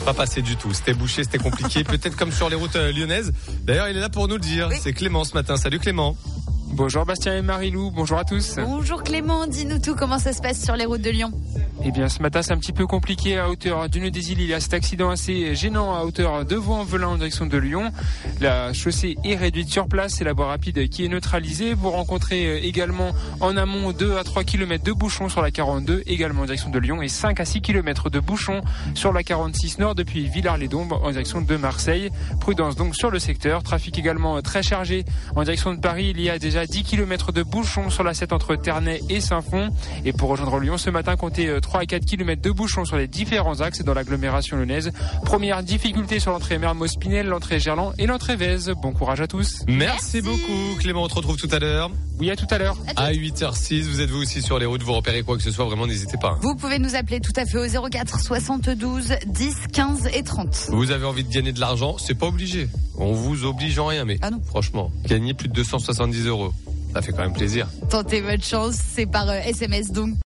Pas passé du tout. C'était bouché, c'était compliqué. Peut-être comme sur les routes lyonnaises. D'ailleurs, il est là pour nous le dire. Oui. C'est Clément ce matin. Salut Clément. Bonjour Bastien et Marie-Lou, bonjour à tous. Bonjour Clément, dis-nous tout, comment ça se passe sur les routes de Lyon? Eh bien ce matin c'est un petit peu compliqué à hauteur d'une des îles. Il y a cet accident assez gênant à hauteur de Vaux-en-Velin en direction de Lyon. La chaussée est réduite sur place, c'est la voie rapide qui est neutralisée. Vous rencontrez également en amont 2 à 3 km de bouchons sur la 42, également en direction de Lyon, et 5 à 6 km de bouchons sur la 46 Nord depuis Villars-les-Dombes en direction de Marseille. Prudence donc sur le secteur. Trafic également très chargé en direction de Paris. Il y a déjà 10 km de bouchons sur la 7 entre Ternay et Saint-Fond. Et pour rejoindre Lyon ce matin, comptez 3 à 4 km de bouchons sur les différents axes dans l'agglomération lyonnaise. Première difficulté sur l'entrée Mermoz-Pinel, l'entrée Gerland et l'entrée Vèze. Bon courage à tous. Merci beaucoup Clément, on te retrouve tout à l'heure. Oui, à tout à l'heure. À 8h06, vous êtes vous aussi sur les routes, vous repérez quoi que ce soit, vraiment n'hésitez pas. Vous pouvez nous appeler tout à fait au 04 72 10 15 et 30. Vous avez envie de gagner de l'argent, c'est pas obligé. On vous oblige en rien, mais franchement, gagner plus de 270 €. Ça fait quand même plaisir. Tentez votre chance, c'est par SMS donc.